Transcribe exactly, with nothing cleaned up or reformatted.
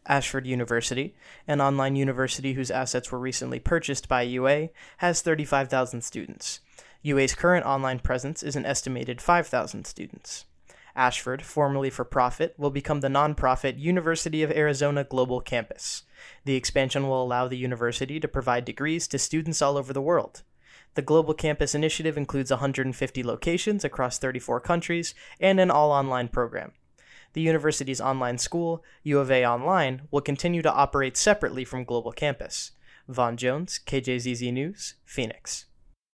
Ashford University, an online university whose assets were recently purchased by U A, has thirty-five thousand students. U A's current online presence is an estimated five thousand students. Ashford, formerly for profit, will become the nonprofit University of Arizona Global Campus. The expansion will allow the university to provide degrees to students all over the world. The Global Campus initiative includes one hundred fifty locations across thirty-four countries and an all-online program. The university's online school, U of A Online, will continue to operate separately from Global Campus. Vaughn Jones, K J Z Z News, Phoenix.